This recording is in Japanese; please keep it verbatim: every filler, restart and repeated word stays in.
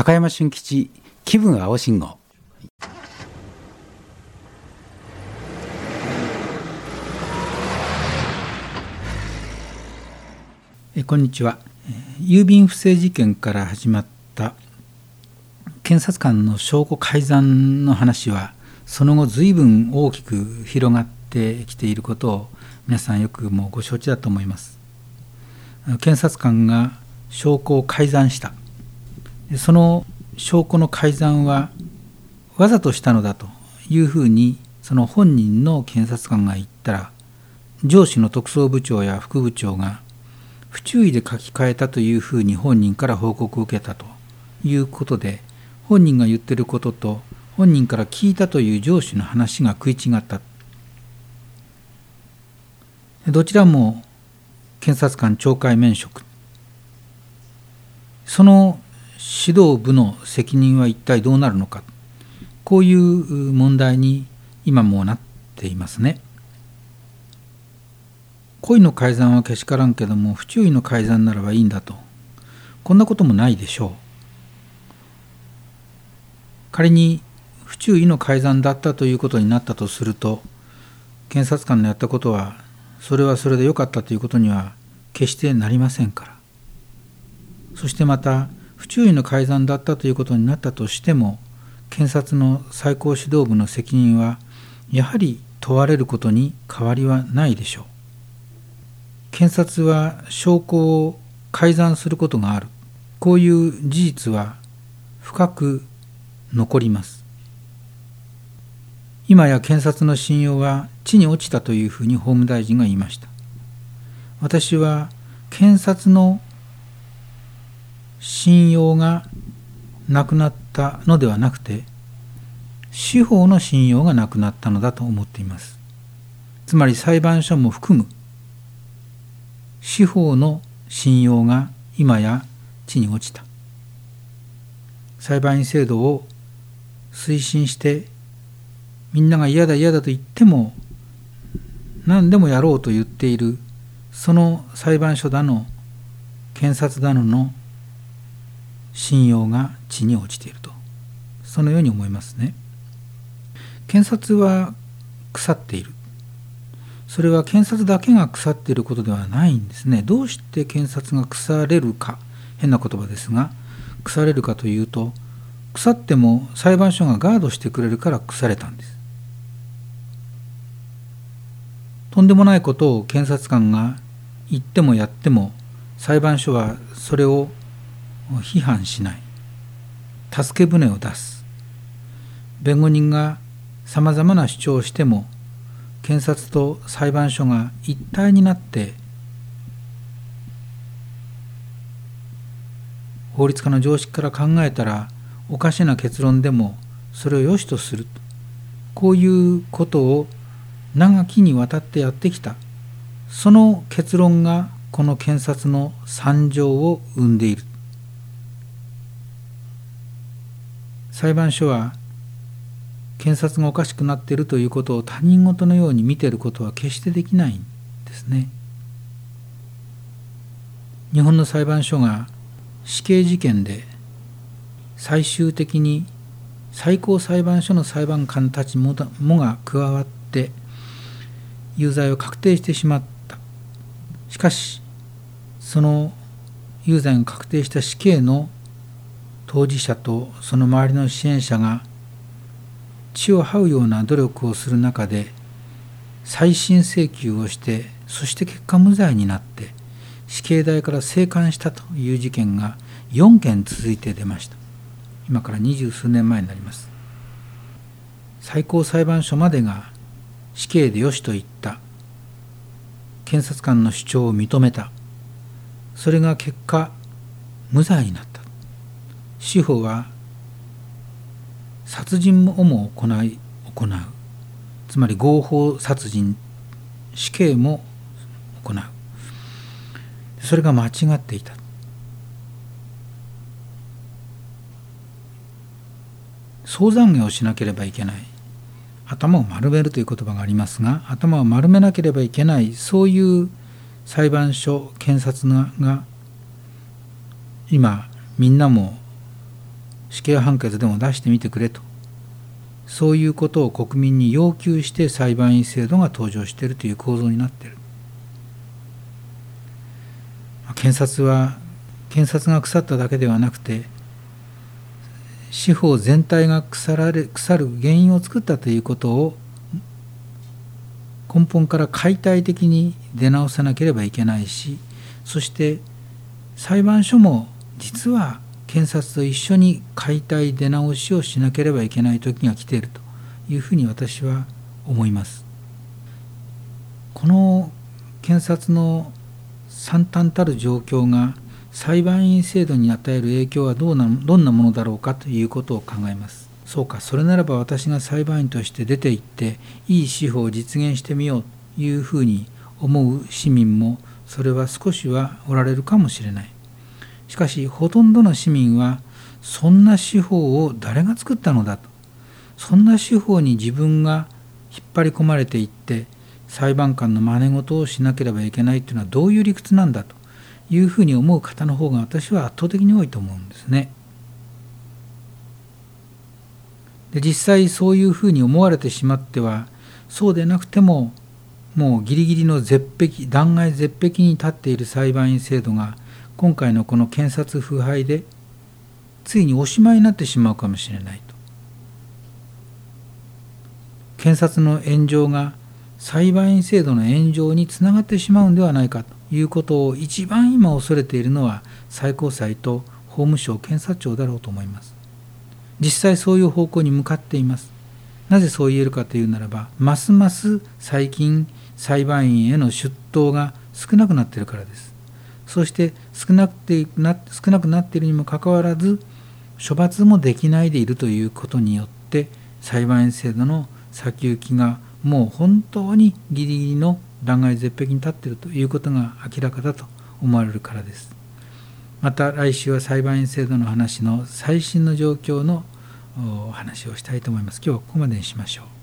高山俊吉気分青信号。えこんにちは。郵便不正事件から始まった検察官の証拠改ざんの話はその後随分大きく広がってきていることを皆さんよくもうご承知だと思います。検察官が証拠を改ざんした。その証拠の改ざんはわざとしたのだというふうにその本人の検察官が言ったら、上司の特捜部長や副部長が不注意で書き換えたというふうに本人から報告を受けたということで、本人が言っていることと本人から聞いたという上司の話が食い違った。どちらも検察官懲戒免職。その指導部の責任は一体どうなるのか、こういう問題に今もなっていますね。故意の改ざんはけしからんけども、不注意の改ざんならばいいんだと、こんなこともないでしょう。仮に不注意の改ざんだったということになったとすると、検察官のやったことはそれはそれで良かったということには決してなりませんから。そしてまた不注意の改ざんだったということになったとしても、検察の最高指導部の責任はやはり問われることに変わりはないでしょう。検察は証拠を改ざんすることがある、こういう事実は深く残ります。今や検察の信用は地に落ちたというふうに法務大臣が言いました。私は検察の信用がなくなったのではなくて、司法の信用がなくなったのだと思っています。つまり裁判所も含む司法の信用が今や地に落ちた。裁判員制度を推進してみんなが嫌だ嫌だと言っても何でもやろうと言っている、その裁判所だの検察だのの信用が地に落ちていると、そのように思いますね。検察は腐っている。それは検察だけが腐っていることではないんですね。どうして検察が腐れるか、変な言葉ですが腐れるかというと、腐っても裁判所がガードしてくれるから腐れたんです。とんでもないことを検察官が言ってもやっても裁判所はそれを批判しない。助け舟を出す。弁護人がさまざまな主張をしても検察と裁判所が一体になって法律家の常識から考えたらおかしな結論でもそれを良しとする、こういうことを長きにわたってやってきた。その結論がこの検察の惨状を生んでいる。裁判所は検察がおかしくなっているということを他人事のように見ていることは決してできないんですね。日本の裁判所が死刑事件で最終的に最高裁判所の裁判官たちもが加わって有罪を確定してしまった。しかしその有罪が確定した死刑の当事者とその周りの支援者が血を這うような努力をする中で再審請求をして、そして結果無罪になって死刑台から生還したという事件がよんけん続いて出ました。今から二十数年前になります。最高裁判所までが死刑でよしと言った。検察官の主張を認めた。それが結果無罪になった。司法は殺人をも行い行う。つまり合法殺人、死刑も行う。それが間違っていた。総懺悔をしなければいけない。頭を丸めるという言葉がありますが、頭を丸めなければいけない、そういう裁判所、検察が今みんなも死刑判決でも出してみてくれと、そういうことを国民に要求して裁判員制度が登場しているという構造になっている。検察は検察が腐っただけではなくて、司法全体が腐られ腐る原因を作ったということを根本から解体的に出直さなければいけないし、そして裁判所も実は検察と一緒に解体出直しをしなければいけない時が来ているというふうに私は思います。この検察の惨憺たる状況が裁判員制度に与える影響はどうなどんなものだろうかということを考えます。そうか、それならば私が裁判員として出て行っていい司法を実現してみようというふうに思う市民もそれは少しはおられるかもしれない。しかしほとんどの市民はそんな司法を誰が作ったのだと、そんな司法に自分が引っ張り込まれていって裁判官の真似事をしなければいけないというのはどういう理屈なんだというふうに思う方の方が私は圧倒的に多いと思うんですね。で実際そういうふうに思われてしまっては、そうでなくてももうギリギリの絶壁断崖絶壁に立っている裁判員制度が今回のこの検察腐敗でついにおしまいになってしまうかもしれないと。検察の炎上が裁判員制度の炎上につながってしまうんではないかということを一番今恐れているのは最高裁と法務省検察庁だろうと思います。実際そういう方向に向かっています。なぜそう言えるかというならば、ますます最近裁判員への出頭が少なくなっているからです。そして少なくてな少なくなっているにもかかわらず処罰もできないでいるということによって裁判員制度の先行きがもう本当にギリギリの断崖絶壁に立っているということが明らかだと思われるからです。また来週は裁判員制度の話の最新の状況のお話をしたいと思います。今日はここまでにしましょう。